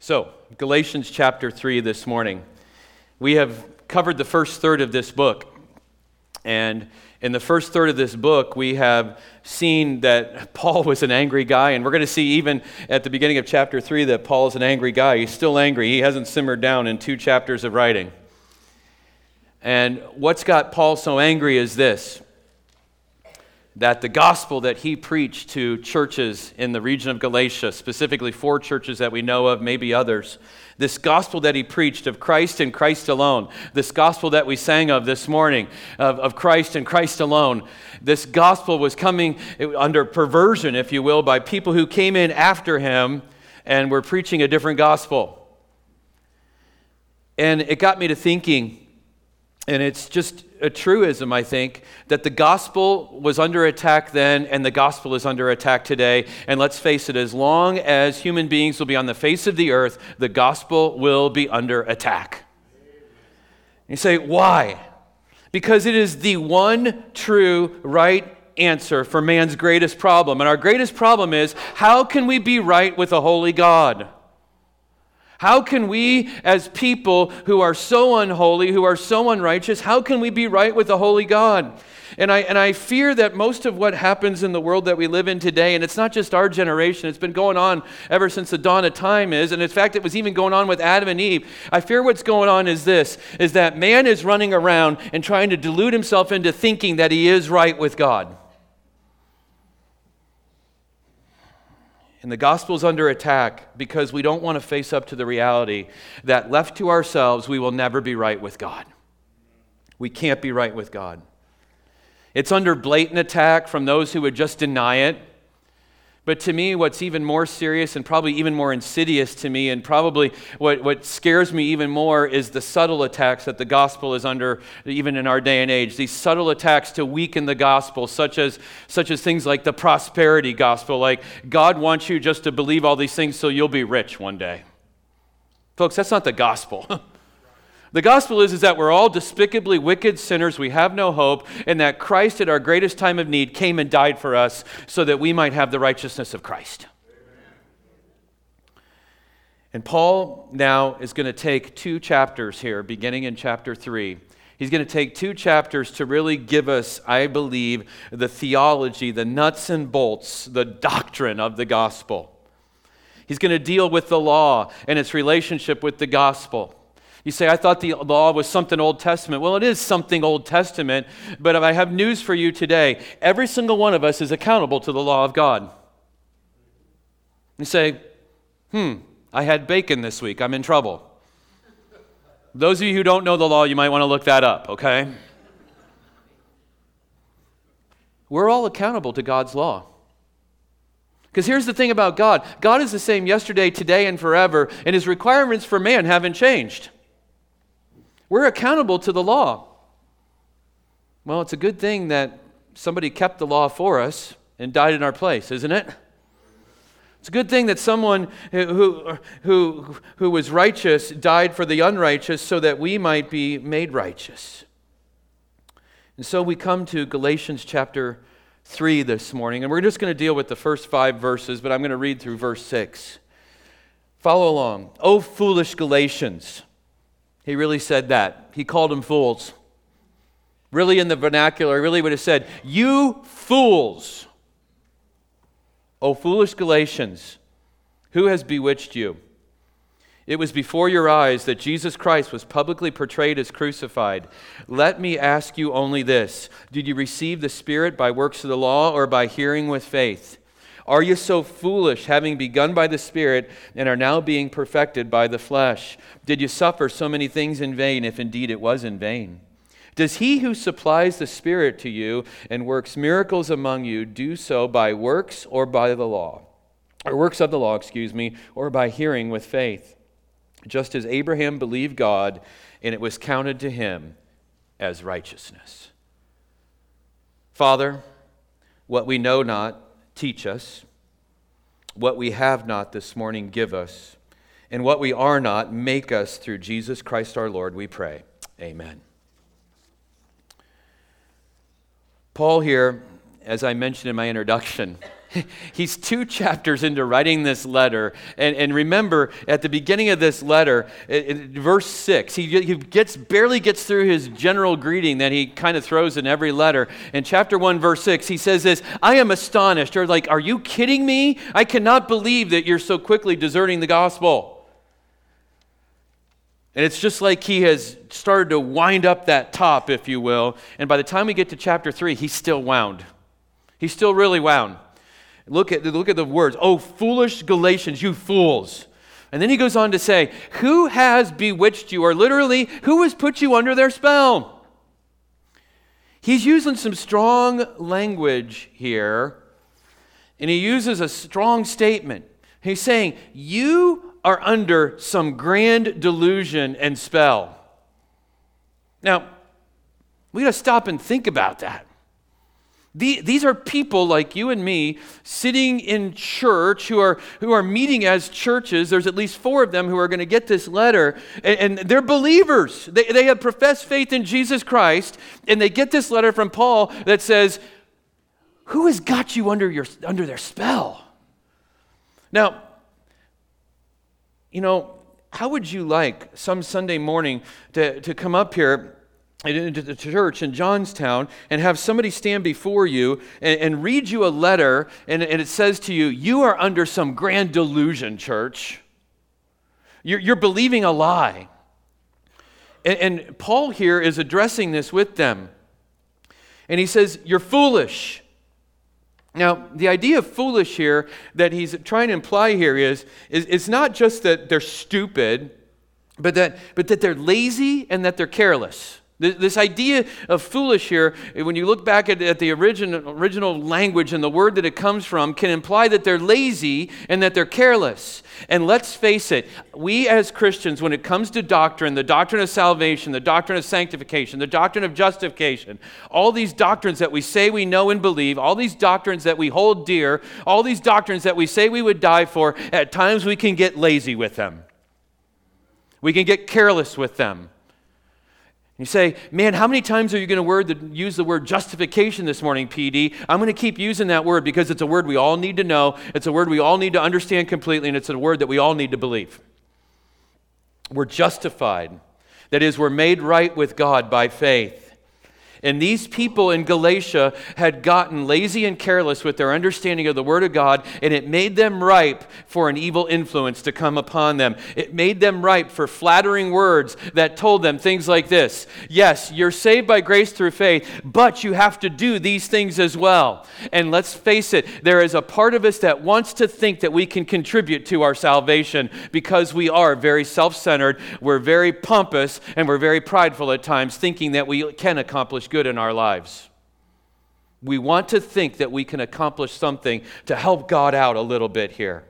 So, Galatians chapter 3 this morning. We have covered the first third of this book. And in the first third of this book, we have seen that Paul was an angry guy. And we're going to see even at the beginning of chapter 3 that Paul is an angry guy. He's still angry. He hasn't simmered down in 2 chapters of writing. And what's got Paul so angry is this: that the gospel that he preached to churches in the region of Galatia, specifically 4 churches that we know of, maybe others, this gospel that he preached of Christ and Christ alone, this gospel that we sang of this morning, of Christ and Christ alone, this gospel was coming under perversion, if you will, by people who came in after him and were preaching a different gospel. And it got me to thinking, and it's just a truism, I think, that the gospel was under attack then and the gospel is under attack today. And let's face it, as long as human beings will be on the face of the earth, the gospel will be under attack. You say, why? Because it is the one true right answer for man's greatest problem. And our greatest problem is, how can we be right with a holy God? How can we, as people who are so unholy, who are so unrighteous, how can we be right with a holy God? And I fear that most of what happens in the world that we live in today, and it's not just our generation, it's been going on ever since the dawn of time and in fact it was even going on with Adam and Eve. I fear what's going on is this, is that man is running around and trying to delude himself into thinking that he is right with God. And the gospel is under attack because we don't want to face up to the reality that left to ourselves, we will never be right with God. We can't be right with God. It's under blatant attack from those who would just deny it. But to me, what's even more serious and probably even more insidious to me, and probably what scares me even more, is the subtle attacks that the gospel is under, even in our day and age. These subtle attacks to weaken the gospel, such as things like the prosperity gospel, like God wants you just to believe all these things so you'll be rich one day. Folks, that's not the gospel. The gospel is that we're all despicably wicked sinners, we have no hope, and that Christ at our greatest time of need came and died for us so that we might have the righteousness of Christ. And Paul now is going to take 2 chapters here, beginning in chapter 3. He's going to take 2 chapters to really give us, I believe, the theology, the nuts and bolts, the doctrine of the gospel. He's going to deal with the law and its relationship with the gospel. You say, I thought the law was something Old Testament. Well, it is something Old Testament, but I have news for you today. Every single one of us is accountable to the law of God. You say, I had bacon this week. I'm in trouble. Those of you who don't know the law, you might want to look that up, okay? We're all accountable to God's law. Because here's the thing about God. God is the same yesterday, today, and forever, and his requirements for man haven't changed. We're accountable to the law. Well, it's a good thing that somebody kept the law for us and died in our place, isn't it? It's a good thing that someone who was righteous died for the unrighteous so that we might be made righteous. And so we come to Galatians chapter 3 this morning, and we're just going to deal with the first 5 verses, but I'm going to read through verse 6. Follow along. O foolish Galatians. He really said that. He called them fools. Really in the vernacular, he really would have said, you fools. O foolish Galatians, who has bewitched you? It was before your eyes that Jesus Christ was publicly portrayed as crucified. Let me ask you only this. Did you receive the Spirit by works of the law or by hearing with faith? Are you so foolish, having begun by the Spirit and are now being perfected by the flesh? Did you suffer so many things in vain, if indeed it was in vain? Does he who supplies the Spirit to you and works miracles among you do so by works or by the law? Or works of the law, or by hearing with faith? Just as Abraham believed God, and it was counted to him as righteousness. Father, what we know not, teach us. What we have not this morning, give us. And what we are not, make us through Jesus Christ our Lord, we pray. Amen. Paul here, as I mentioned in my introduction, He's 2 chapters into writing this letter. And remember, at the beginning of this letter, in verse 6, he barely gets through his general greeting that he kind of throws in every letter. In chapter 1, verse 6, he says this, I am astonished. Or like, are you kidding me? I cannot believe that you're so quickly deserting the gospel. And it's just like he has started to wind up that top, if you will. And by the time we get to chapter 3, he's still wound. He's still really wound. Look at the words. Oh, foolish Galatians, you fools. And then he goes on to say, who has bewitched you? Or literally, who has put you under their spell? He's using some strong language here. And he uses a strong statement. He's saying, you are under some grand delusion and spell. Now, we got to stop and think about that. These are people like you and me sitting in church who are meeting as churches. There's at least 4 of them who are going to get this letter, and they're believers. They have professed faith in Jesus Christ, and they get this letter from Paul that says, who has got you under their spell? Now, how would you like some Sunday morning to come up here into the church in Johnstown and have somebody stand before you and read you a letter and it says to you, you are under some grand delusion, church. You're believing a lie. And Paul here is addressing this with them. And he says, you're foolish. Now, the idea of foolish here that he's trying to imply here is it's not just that they're stupid, but that they're lazy and that they're careless. This idea of foolish here, when you look back at the original language and the word that it comes from, can imply that they're lazy and that they're careless. And let's face it, we as Christians, when it comes to doctrine, the doctrine of salvation, the doctrine of sanctification, the doctrine of justification, all these doctrines that we say we know and believe, all these doctrines that we hold dear, all these doctrines that we say we would die for, at times we can get lazy with them. We can get careless with them. You say, man, how many times are you going to use the word justification this morning, PD? I'm going to keep using that word because it's a word we all need to know. It's a word we all need to understand completely, and it's a word that we all need to believe. We're justified. That is, we're made right with God by faith. And these people in Galatia had gotten lazy and careless with their understanding of the Word of God, and it made them ripe for an evil influence to come upon them. It made them ripe for flattering words that told them things like this. Yes, you're saved by grace through faith, but you have to do these things as well. And let's face it, there is a part of us that wants to think that we can contribute to our salvation because we are very self-centered, we're very pompous, and we're very prideful at times, thinking that we can accomplish good in our lives. We want to think that we can accomplish something to help God out a little bit here.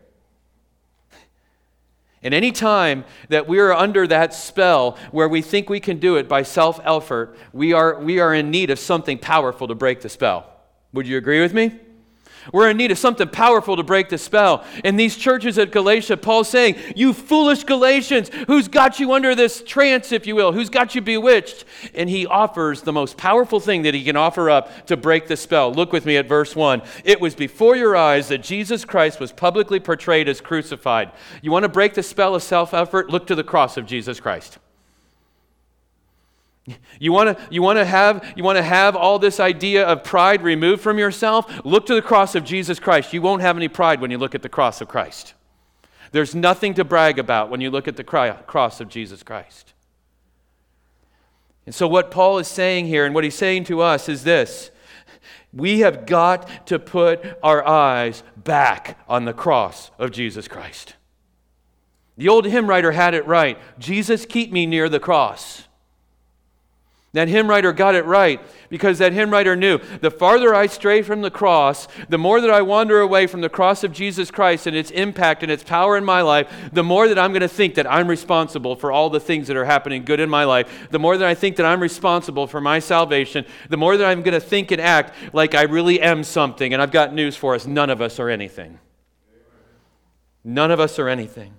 And any time that we are under that spell where we think we can do it by self-effort, we are in need of something powerful to break the spell. Would you agree with me? We're in need of something powerful to break the spell. In these churches at Galatia, Paul's saying, you foolish Galatians, who's got you under this trance, if you will? Who's got you bewitched? And he offers the most powerful thing that he can offer up to break the spell. Look with me at verse 1. It was before your eyes that Jesus Christ was publicly portrayed as crucified. You want to break the spell of self-effort? Look to the cross of Jesus Christ. You want to have all this idea of pride removed from yourself? Look to the cross of Jesus Christ. You won't have any pride when you look at the cross of Christ. There's nothing to brag about when you look at the cross of Jesus Christ. And so what Paul is saying here and what he's saying to us is this. We have got to put our eyes back on the cross of Jesus Christ. The old hymn writer had it right. Jesus, keep me near the cross. That hymn writer got it right because that hymn writer knew the farther I stray from the cross, the more that I wander away from the cross of Jesus Christ and its impact and its power in my life, the more that I'm going to think that I'm responsible for all the things that are happening good in my life, the more that I think that I'm responsible for my salvation, the more that I'm going to think and act like I really am something. And I've got news for us, none of us are anything. None of us are anything.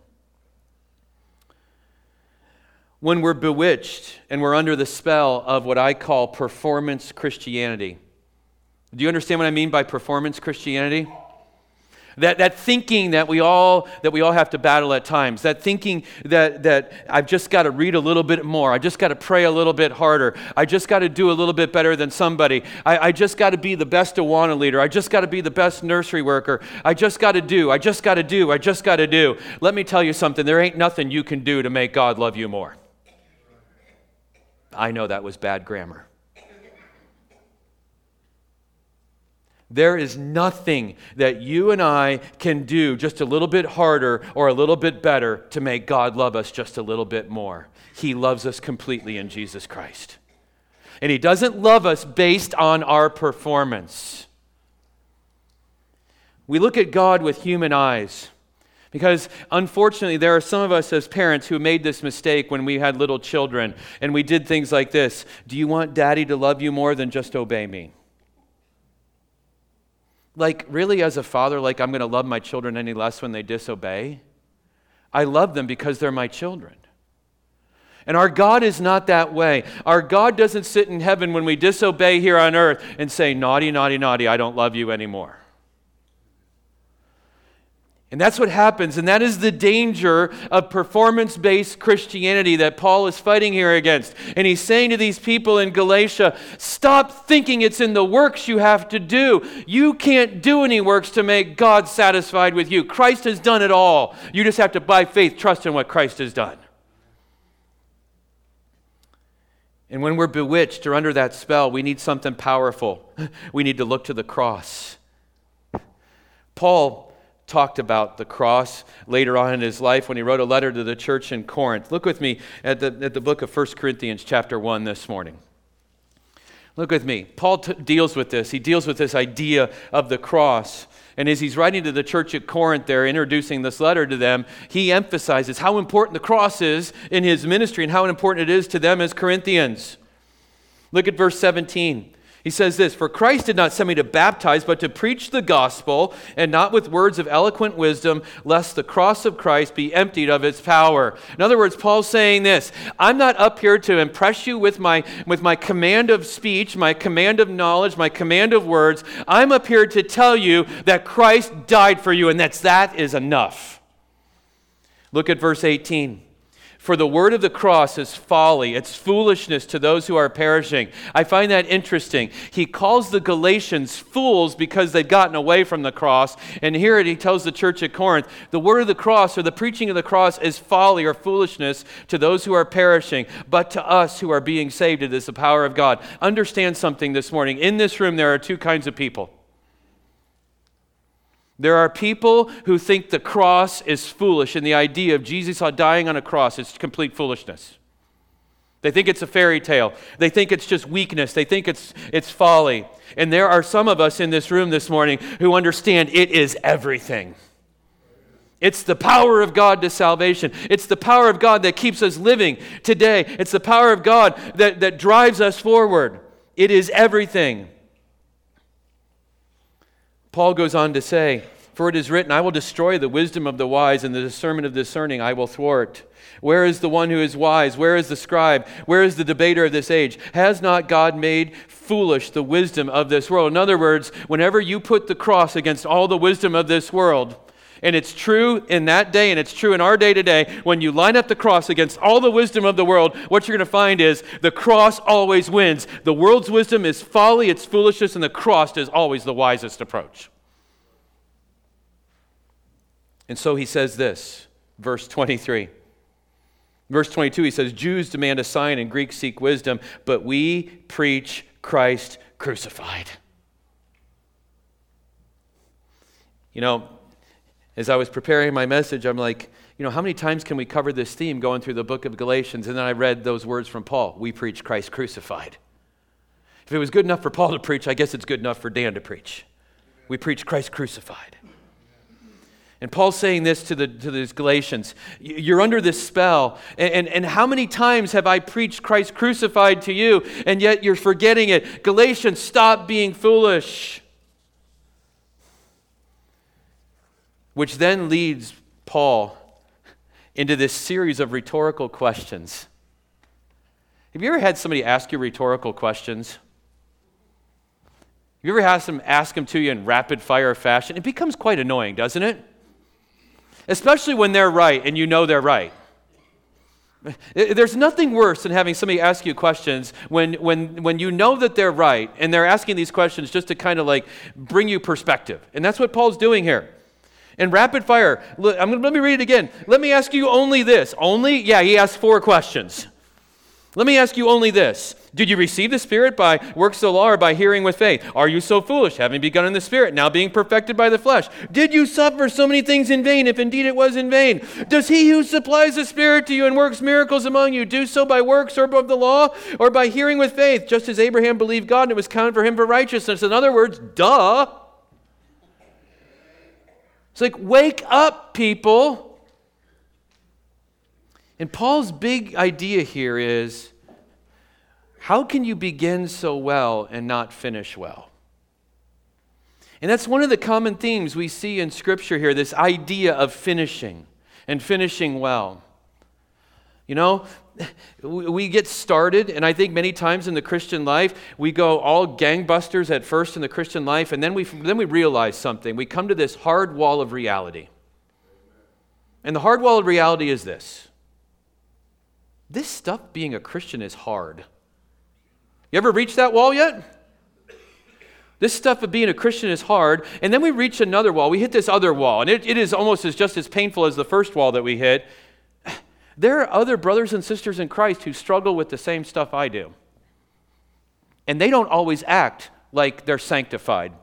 When we're bewitched and we're under the spell of what I call performance Christianity. Do you understand what I mean by performance Christianity? That thinking that we all have to battle at times. That thinking that I've just got to read a little bit more. I just got to pray a little bit harder. I just got to do a little bit better than somebody. I just got to be the best Awana leader. I just got to be the best nursery worker. I just got to do. Let me tell you something. There ain't nothing you can do to make God love you more. I know that was bad grammar. There is nothing that you and I can do just a little bit harder or a little bit better to make God love us just a little bit more. He loves us completely in Jesus Christ. And He doesn't love us based on our performance. We look at God with human eyes because, unfortunately, there are some of us as parents who made this mistake when we had little children and we did things like this. Do you want Daddy to love you more than just obey me? Like, really, as a father, like, I'm going to love my children any less when they disobey? I love them because they're my children. And our God is not that way. Our God doesn't sit in heaven when we disobey here on earth and say, naughty, naughty, naughty, I don't love you anymore. And that's what happens, and that is the danger of performance-based Christianity that Paul is fighting here against. And he's saying to these people in Galatia, stop thinking it's in the works you have to do. You can't do any works to make God satisfied with you. Christ has done it all. You just have to, by faith, trust in what Christ has done. And when we're bewitched or under that spell, we need something powerful. We need to look to the cross. Paul talked about the cross later on in his life when he wrote a letter to the church in Corinth. Look with me at the book of 1 Corinthians chapter 1 this morning. Look with me. Paul deals with this. He deals with this idea of the cross. And as he's writing to the church at Corinth there, introducing this letter to them, he emphasizes how important the cross is in his ministry and how important it is to them as Corinthians. Look at verse 17. He says this, for Christ did not send me to baptize, but to preach the gospel, and not with words of eloquent wisdom, lest the cross of Christ be emptied of its power. In other words, Paul's saying this, I'm not up here to impress you with my command of speech, my command of knowledge, my command of words. I'm up here to tell you that Christ died for you, and that is enough. Look at verse 18. For the word of the cross is folly, it's foolishness to those who are perishing. I find that interesting. He calls the Galatians fools because they've gotten away from the cross. And here he tells the church at Corinth, the word of the cross or the preaching of the cross is folly or foolishness to those who are perishing. But to us who are being saved, it is the power of God. Understand something this morning. In this room, there are two kinds of people. There are people who think the cross is foolish, and the idea of Jesus dying on a cross is complete foolishness. They think it's a fairy tale. They think it's just weakness. They think it's folly. And there are some of us in this room this morning who understand it is everything. It's the power of God to salvation. It's the power of God that keeps us living today. It's the power of God that drives us forward. It is everything. Paul goes on to say, for it is written, I will destroy the wisdom of the wise, and the discernment of discerning I will thwart. Where is the one who is wise? Where is the scribe? Where is the debater of this age? Has not God made foolish the wisdom of this world? In other words, whenever you put the cross against all the wisdom of this world, and it's true in that day, and it's true in our day today, when you line up the cross against all the wisdom of the world, what you're going to find is the cross always wins. The world's wisdom is folly, it's foolishness, and the cross is always the wisest approach. And so he says this, verse 23. Verse 22, he says, Jews demand a sign and Greeks seek wisdom, but we preach Christ crucified. You know, as I was preparing my message, I'm like, how many times can we cover this theme going through the book of Galatians? And then I read those words from Paul, we preach Christ crucified. If it was good enough for Paul to preach, I guess it's good enough for Dan to preach. We preach Christ crucified. And Paul's saying this to these Galatians, you're under this spell, and how many times have I preached Christ crucified to you, and yet you're forgetting it? Galatians, stop being foolish. Which then leads Paul into this series of rhetorical questions. Have you ever had somebody ask you rhetorical questions? You ever ask them to you in rapid fire fashion? It becomes quite annoying, doesn't it? Especially when they're right and you know they're right. There's nothing worse than having somebody ask you questions when you know that they're right and they're asking these questions just to kind of like bring you perspective. And that's what Paul's doing here. In rapid fire, let me read it again. Let me ask you only this. Only? Yeah, he asked 4 questions. Let me ask you only this. Did you receive the Spirit by works of the law or by hearing with faith? Are you so foolish, having begun in the Spirit, now being perfected by the flesh? Did you suffer so many things in vain, if indeed it was in vain? Does he who supplies the Spirit to you and works miracles among you do so by works or of the law or by hearing with faith, just as Abraham believed God and it was counted for him for righteousness? In other words, duh. It's like, wake up, people. And Paul's big idea here is, how can you begin so well and not finish well? And that's one of the common themes we see in Scripture here, this idea of finishing and finishing well. You know, we get started, and I think many times in the Christian life, we go all gangbusters at first in the Christian life, and then we realize something. We come to this hard wall of reality. And the hard wall of reality is this. This stuff being a Christian is hard. You ever reached that wall yet? This stuff of being a Christian is hard, and then we reach another wall. We hit this other wall, and it is almost just as painful as the first wall that we hit. There are other brothers and sisters in Christ who struggle with the same stuff I do. And they don't always act like they're sanctified.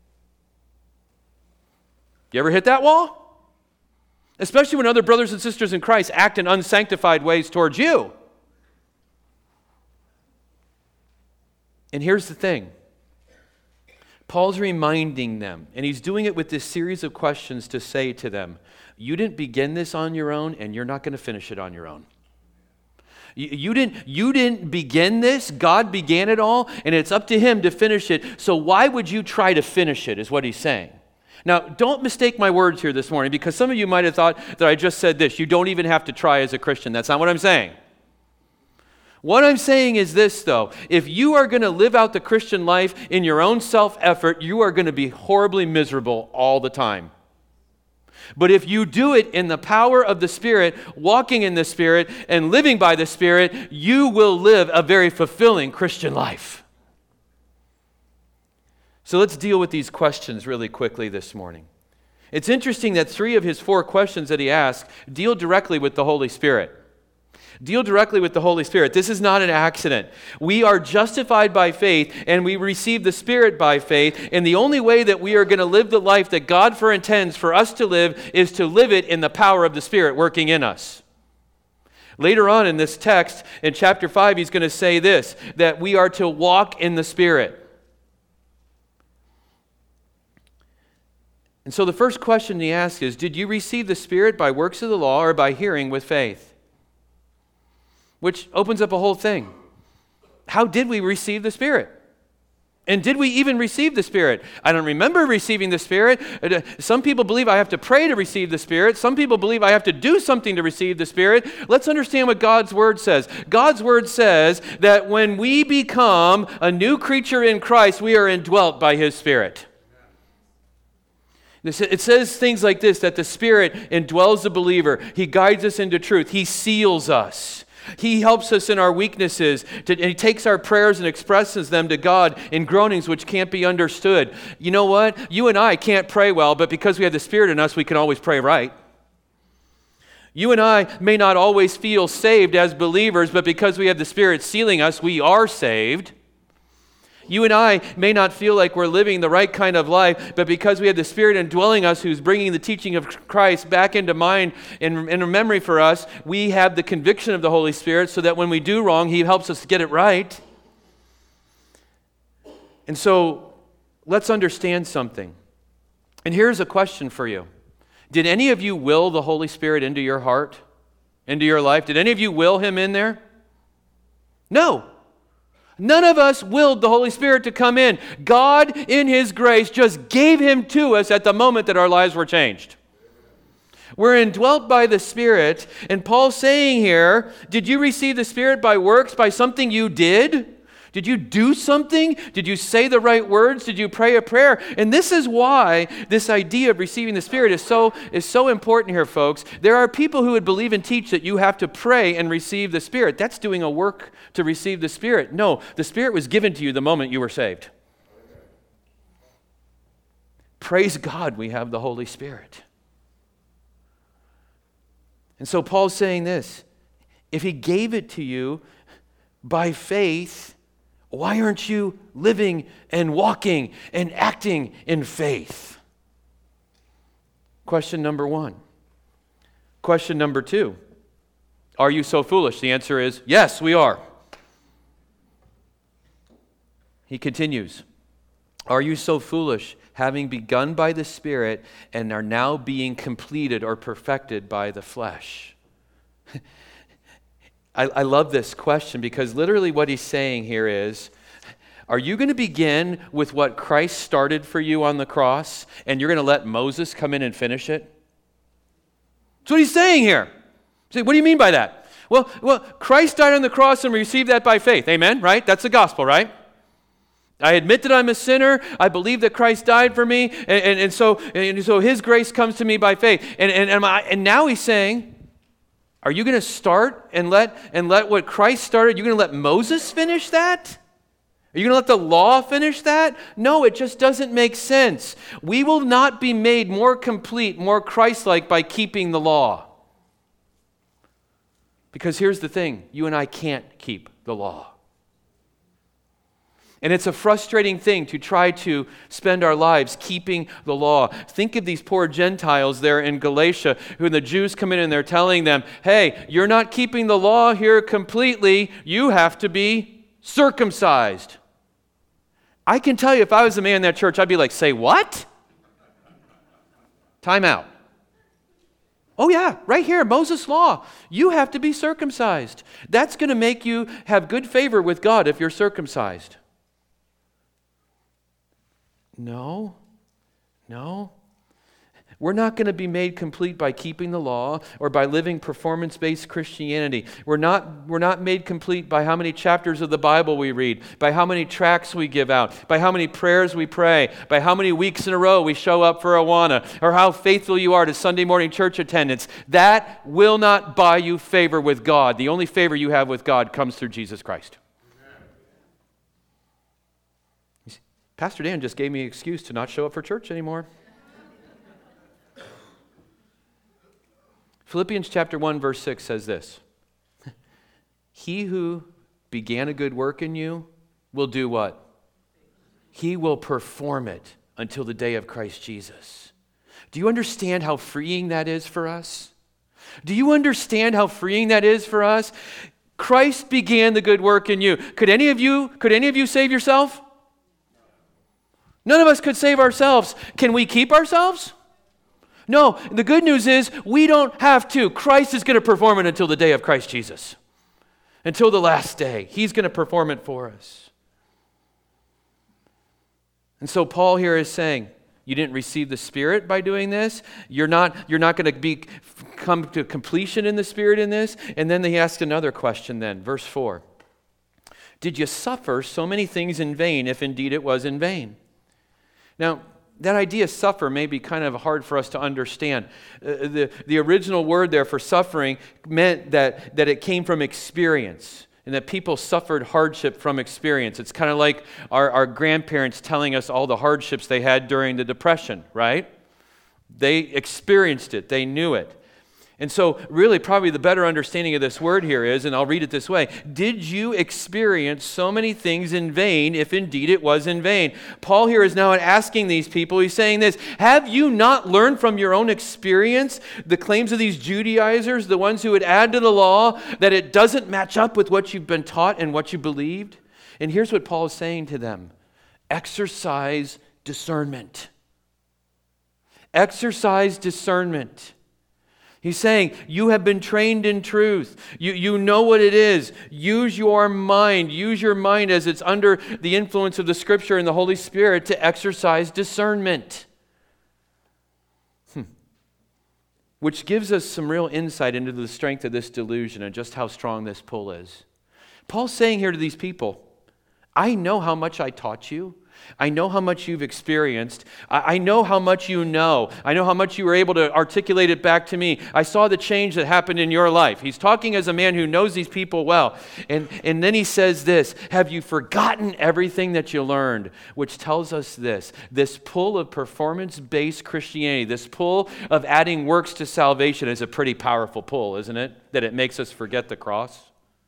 You ever hit that wall? Especially when other brothers and sisters in Christ act in unsanctified ways towards you. And here's the thing. Paul's reminding them, and he's doing it with this series of questions to say to them, you didn't begin this on your own, and you're not going to finish it on your own. You didn't begin this. God began it all, and it's up to him to finish it. So why would you try to finish it, is what he's saying. Now, don't mistake my words here this morning, because some of you might have thought that I just said this. You don't even have to try as a Christian. That's not what I'm saying. What I'm saying is this, though. If you are going to live out the Christian life in your own self-effort, you are going to be horribly miserable all the time. But if you do it in the power of the Spirit, walking in the Spirit, and living by the Spirit, you will live a very fulfilling Christian life. So let's deal with these questions really quickly this morning. It's interesting that 3 of his 4 questions that he asked deal directly with the Holy Spirit. Deal directly with the Holy Spirit. This is not an accident. We are justified by faith, and we receive the Spirit by faith, and the only way that we are going to live the life that God intends for us to live is to live it in the power of the Spirit working in us. Later on in this text, in chapter 5, he's going to say this, that we are to walk in the Spirit. And so the first question he asks is, did you receive the Spirit by works of the law or by hearing with faith? Which opens up a whole thing. How did we receive the Spirit? And did we even receive the Spirit? I don't remember receiving the Spirit. Some people believe I have to pray to receive the Spirit. Some people believe I have to do something to receive the Spirit. Let's understand what God's Word says. God's Word says that when we become a new creature in Christ, we are indwelt by His Spirit. It says things like this, that the Spirit indwells the believer. He guides us into truth. He seals us. He helps us in our weaknesses. And He takes our prayers and expresses them to God in groanings which can't be understood. You know what? You and I can't pray well, but because we have the Spirit in us, we can always pray right. You and I may not always feel saved as believers, but because we have the Spirit sealing us, we are saved. You and I may not feel like we're living the right kind of life, but because we have the Spirit indwelling us who's bringing the teaching of Christ back into mind and in memory for us, we have the conviction of the Holy Spirit so that when we do wrong, He helps us get it right. And so let's understand something. And here's a question for you. Did any of you will the Holy Spirit into your heart, into your life? Did any of you will Him in there? No. None of us willed the Holy Spirit to come in. God, in His grace, just gave Him to us at the moment that our lives were changed. We're indwelt by the Spirit, and Paul's saying here, did you receive the Spirit by works, by something you did? Did you do something? Did you say the right words? Did you pray a prayer? And this is why this idea of receiving the Spirit is so important here, folks. There are people who would believe and teach that you have to pray and receive the Spirit. That's doing a work to receive the Spirit. No, the Spirit was given to you the moment you were saved. Praise God, we have the Holy Spirit. And so Paul's saying this, if he gave it to you by faith, why aren't you living and walking and acting in faith? Question number 1. Question number 2. Are you so foolish? The answer is, yes, we are. He continues, are you so foolish, having begun by the Spirit and are now being completed or perfected by the flesh? I love this question because literally what he's saying here is, are you going to begin with what Christ started for you on the cross and you're going to let Moses come in and finish it? That's what he's saying here. You say, what do you mean by that? Well, Christ died on the cross and we received that by faith. Amen, right? That's the gospel, right? I admit that I'm a sinner. I believe that Christ died for me. And so his grace comes to me by faith. And now he's saying, are you going to start and let what Christ started, you're going to let Moses finish that? Are you going to let the law finish that? No, it just doesn't make sense. We will not be made more complete, more Christ-like by keeping the law. Because here's the thing, you and I can't keep the law. And it's a frustrating thing to try to spend our lives keeping the law. Think of these poor Gentiles there in Galatia, who the Jews come in and they're telling them, hey, you're not keeping the law here completely. You have to be circumcised. I can tell you, if I was a man in that church, I'd be like, say what? Time out. Oh yeah, right here, Moses' law. You have to be circumcised. That's going to make you have good favor with God if you're circumcised. No. We're not going to be made complete by keeping the law or by living performance-based Christianity. We're not made complete by how many chapters of the Bible we read, by how many tracts we give out, by how many prayers we pray, by how many weeks in a row we show up for Awana, or how faithful you are to Sunday morning church attendance. That will not buy you favor with God. The only favor you have with God comes through Jesus Christ. Pastor Dan just gave me an excuse to not show up for church anymore. Philippians chapter 1, verse 6 says this. He who began a good work in you will do what? He will perform it until the day of Christ Jesus. Do you understand how freeing that is for us? Do you understand how freeing that is for us? Christ began the good work in you. Could any of you save yourself? None of us could save ourselves. Can we keep ourselves? No. The good news is we don't have to. Christ is going to perform it until the day of Christ Jesus. Until the last day. He's going to perform it for us. And so Paul here is saying, you didn't receive the Spirit by doing this. You're not going to come to completion in the Spirit in this. And then he asks another question then, verse 4. Did you suffer so many things in vain, if indeed it was in vain? Now, that idea suffer may be kind of hard for us to understand. The original word there for suffering meant that it came from experience and that people suffered hardship from experience. It's kind of like our grandparents telling us all the hardships they had during the Depression, right? They experienced it. They knew it. And so really probably the better understanding of this word here is, and I'll read it this way, did you experience so many things in vain, if indeed it was in vain? Paul here is now asking these people, he's saying this, have you not learned from your own experience the claims of these Judaizers, the ones who would add to the law, that it doesn't match up with what you've been taught and what you believed? And here's what Paul is saying to them, exercise discernment. Exercise discernment. He's saying, you have been trained in truth. You know what it is. Use your mind. Use your mind as it's under the influence of the Scripture and the Holy Spirit to exercise discernment. Which gives us some real insight into the strength of this delusion and just how strong this pull is. Paul's saying here to these people, I know how much I taught you. I know how much you've experienced. I know how much you know. I know how much you were able to articulate it back to me. I saw the change that happened in your life. He's talking as a man who knows these people well. And then he says this, have you forgotten everything that you learned? Which tells us this pull of performance-based Christianity, this pull of adding works to salvation is a pretty powerful pull, isn't it? That it makes us forget the cross.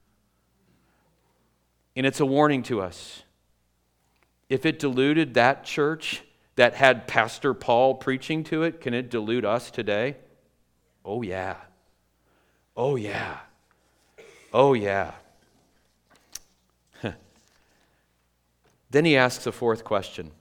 And it's a warning to us. If it diluted that church that had Pastor Paul preaching to it, can it dilute us today? Oh, yeah. Oh, yeah. Oh, yeah. Then he asks a fourth question.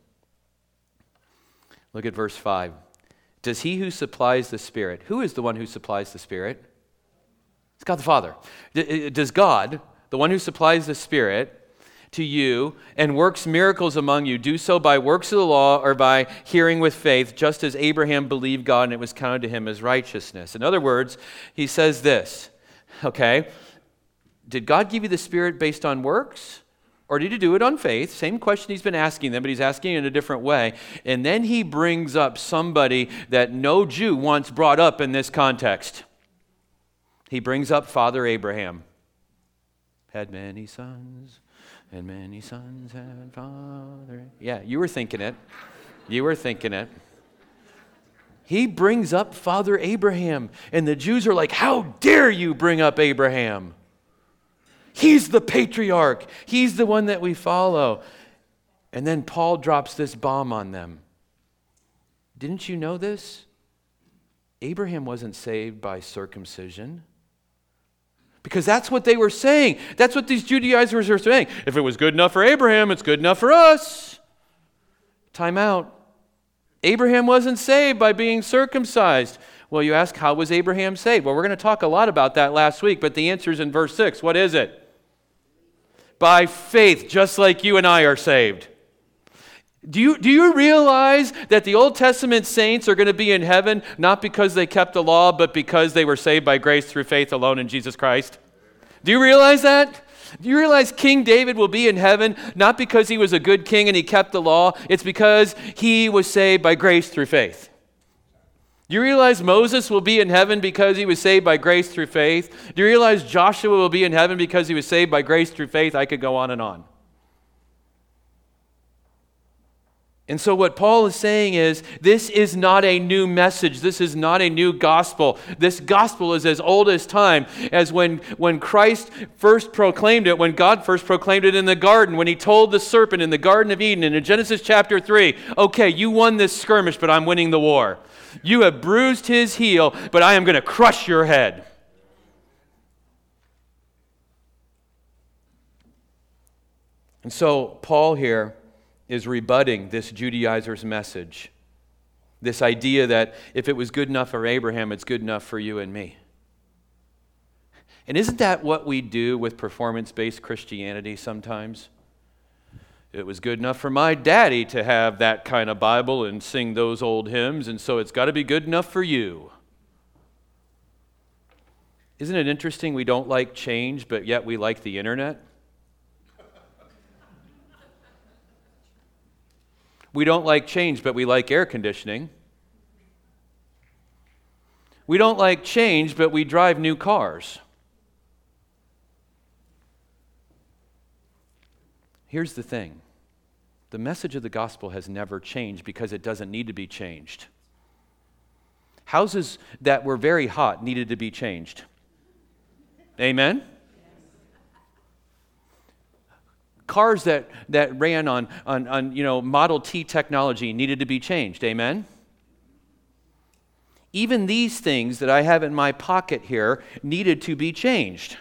Look at verse 5. Does he who supplies the Spirit, who is the one who supplies the Spirit? It's God the Father. Does God, the one who supplies the Spirit, to you and works miracles among you, do so by works of the law or by hearing with faith, just as Abraham believed God and it was counted to him as righteousness. In other words, he says this, okay, did God give you the Spirit based on works or did he do it on faith? Same question he's been asking them, but he's asking it in a different way. And then he brings up somebody that no Jew once brought up in this context. He brings up Father Abraham. Had many sons. And many sons had father. Yeah, you were thinking it. You were thinking it. He brings up Father Abraham. And the Jews are like, how dare you bring up Abraham? He's the patriarch. He's the one that we follow. And then Paul drops this bomb on them. Didn't you know this? Abraham wasn't saved by circumcision. Because that's what they were saying. That's what these Judaizers are saying. If it was good enough for Abraham, it's good enough for us. Time out. Abraham wasn't saved by being circumcised. Well, you ask, how was Abraham saved? Well, we're going to talk a lot about that last week, but the answer is in verse 6. What is it? By faith, just like you and I are saved. Do you realize that the Old Testament saints are going to be in heaven not because they kept the law, but because they were saved by grace through faith alone in Jesus Christ? Do you realize that? Do you realize King David will be in heaven not because he was a good king and he kept the law? It's because he was saved by grace through faith. Do you realize Moses will be in heaven because he was saved by grace through faith? Do you realize Joshua will be in heaven because he was saved by grace through faith? I could go on and on. And so what Paul is saying is, this is not a new message. This is not a new gospel. This gospel is as old as time, as when Christ first proclaimed it, when God first proclaimed it in the garden, when he told the serpent in the Garden of Eden, and in Genesis chapter 3, okay, you won this skirmish, but I'm winning the war. You have bruised his heel, but I am going to crush your head. And so Paul here is rebutting this Judaizer's message. This idea that if it was good enough for Abraham, it's good enough for you and me. And isn't that what we do with performance-based Christianity sometimes? It was good enough for my daddy to have that kind of Bible and sing those old hymns, and so it's got to be good enough for you. Isn't it interesting we don't like change, but yet we like the internet? We don't like change, but we like air conditioning. We don't like change, but we drive new cars. Here's the thing. The message of the gospel has never changed because it doesn't need to be changed. Houses that were very hot needed to be changed. Amen? Cars that ran on Model T technology needed to be changed. Amen? Even these things that I have in my pocket here needed to be changed.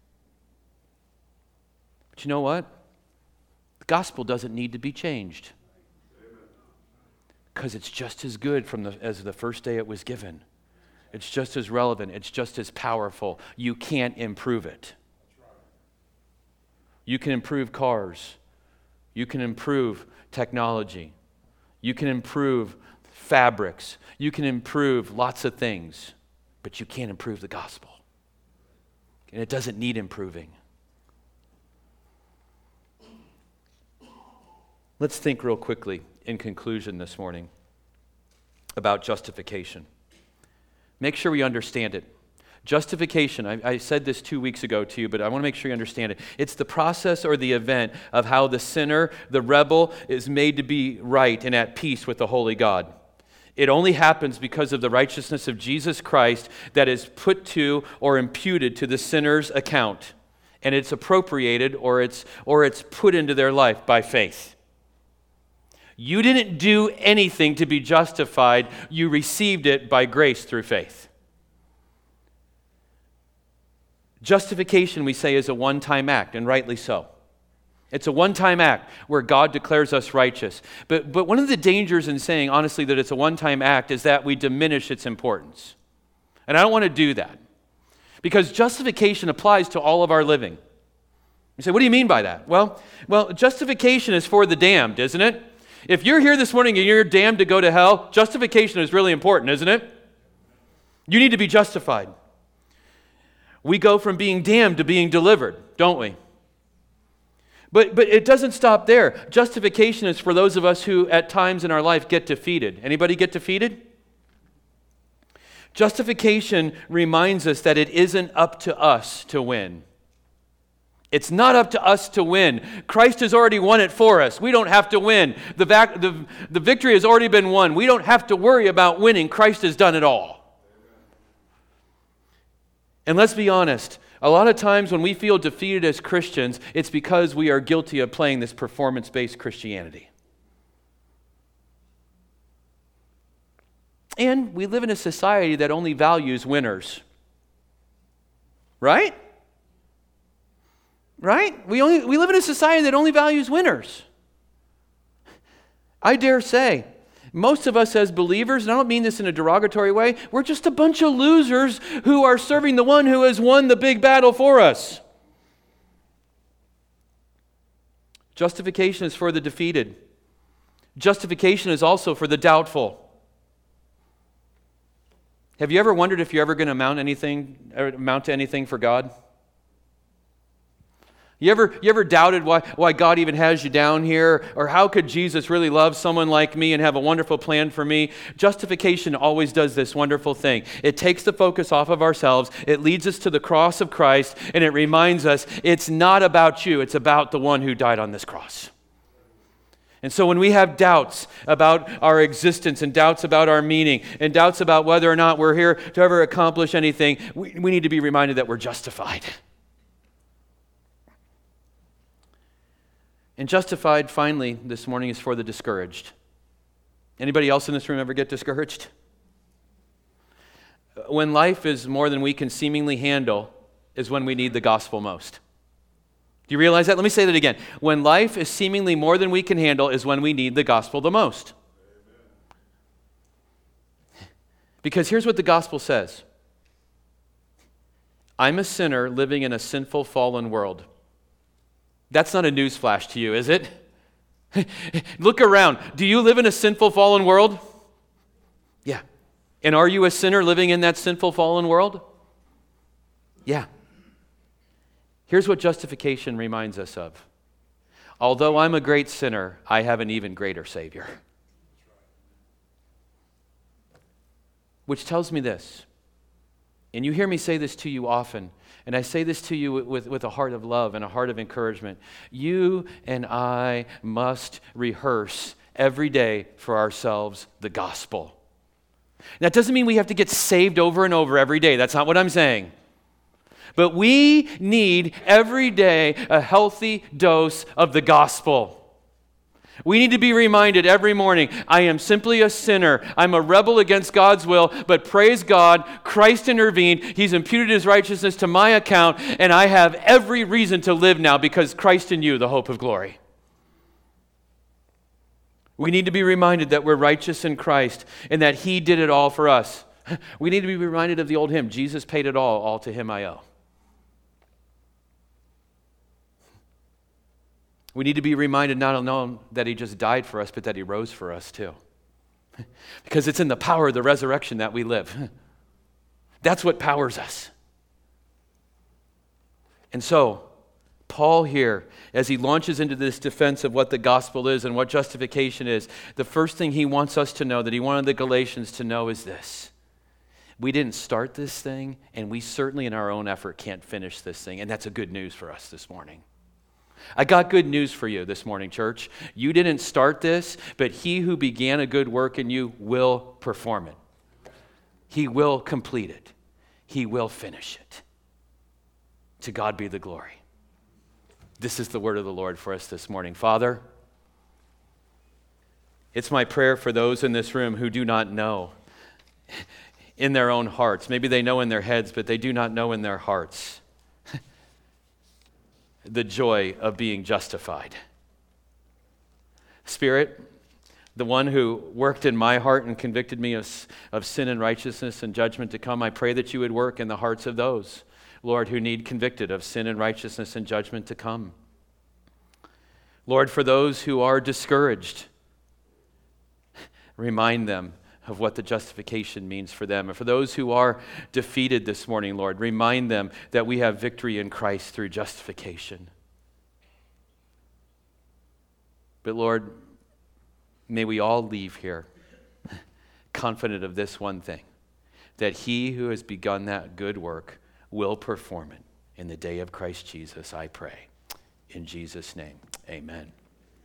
But you know what? The gospel doesn't need to be changed. Because it's just as good as the first day it was given. It's just as relevant. It's just as powerful. You can't improve it. You can improve cars. You can improve technology. You can improve fabrics. You can improve lots of things. But you can't improve the gospel. And it doesn't need improving. Let's think real quickly in conclusion this morning about justification. Make sure we understand it. Justification, I said this 2 weeks ago to you, but I want to make sure you understand it. It's the process or the event of how the sinner, the rebel, is made to be right and at peace with the holy God. It only happens because of the righteousness of Jesus Christ that is put to or imputed to the sinner's account. And it's appropriated or it's put into their life by faith. You didn't do anything to be justified. You received it by grace through faith. Justification, we say, is a one-time act, and rightly so. It's a one-time act where God declares us righteous. But one of the dangers in saying, honestly, that it's a one-time act is that we diminish its importance. And I don't want to do that. Because justification applies to all of our living. You say, what do you mean by that? Well, justification is for the damned, isn't it? If you're here this morning and you're damned to go to hell, justification is really important, isn't it? You need to be justified. We go from being damned to being delivered, don't we? But it doesn't stop there. Justification is for those of us who at times in our life get defeated. Anybody get defeated? Justification reminds us that it isn't up to us to win. It's not up to us to win. Christ has already won it for us. We don't have to win. The victory has already been won. We don't have to worry about winning. Christ has done it all. And let's be honest, a lot of times when we feel defeated as Christians, it's because we are guilty of playing this performance-based Christianity. And we live in a society that only values winners. Right? Right? We live in a society that only values winners. I dare say, most of us as believers, and I don't mean this in a derogatory way, we're just a bunch of losers who are serving the one who has won the big battle for us. Justification is for the defeated. Justification is also for the doubtful. Have you ever wondered if you're ever going to amount to anything for God? You ever doubted why God even has you down here? Or how could Jesus really love someone like me and have a wonderful plan for me? Justification always does this wonderful thing. It takes the focus off of ourselves. It leads us to the cross of Christ, and it reminds us it's not about you. It's about the one who died on this cross. And so when we have doubts about our existence and doubts about our meaning and doubts about whether or not we're here to ever accomplish anything, we need to be reminded that we're justified. And justified, finally, this morning is for the discouraged. Anybody else in this room ever get discouraged? When life is more than we can seemingly handle is when we need the gospel most. Do you realize that? Let me say that again. When life is seemingly more than we can handle is when we need the gospel the most. Because here's what the gospel says. I'm a sinner living in a sinful, fallen world. That's not a newsflash to you, is it? Look around. Do you live in a sinful, fallen world? Yeah. And are you a sinner living in that sinful, fallen world? Yeah. Here's what justification reminds us of. Although I'm a great sinner, I have an even greater Savior. Which tells me this, and you hear me say this to you often, and I say this to you with a heart of love and a heart of encouragement. You and I must rehearse every day for ourselves the gospel. That doesn't mean we have to get saved over and over every day. That's not what I'm saying. But we need every day a healthy dose of the gospel. We need to be reminded every morning, I am simply a sinner. I'm a rebel against God's will, but praise God, Christ intervened. He's imputed his righteousness to my account, and I have every reason to live now because Christ in you, the hope of glory. We need to be reminded that we're righteous in Christ and that he did it all for us. We need to be reminded of the old hymn, Jesus paid it all to him I owe. We need to be reminded not alone that he just died for us, but that he rose for us too. Because it's in the power of the resurrection that we live. That's what powers us. And so, Paul here, as he launches into this defense of what the gospel is and what justification is, the first thing he wants us to know, that he wanted the Galatians to know, is this. We didn't start this thing, and we certainly in our own effort can't finish this thing, and that's a good news for us this morning. I got good news for you this morning, church. You didn't start this, but he who began a good work in you will perform it. He will complete it. He will finish it. To God be the glory. This is the word of the Lord for us this morning. Father, it's my prayer for those in this room who do not know in their own hearts. Maybe they know in their heads, but they do not know in their hearts the joy of being justified. Spirit, the one who worked in my heart and convicted me of sin and righteousness and judgment to come, I pray that you would work in the hearts of those, Lord, who need convicted of sin and righteousness and judgment to come. Lord, for those who are discouraged, remind them of what the justification means for them. And for those who are defeated this morning, Lord, remind them that we have victory in Christ through justification. But Lord, may we all leave here confident of this one thing, that he who has begun that good work will perform it in the day of Christ Jesus, I pray. In Jesus' name, amen.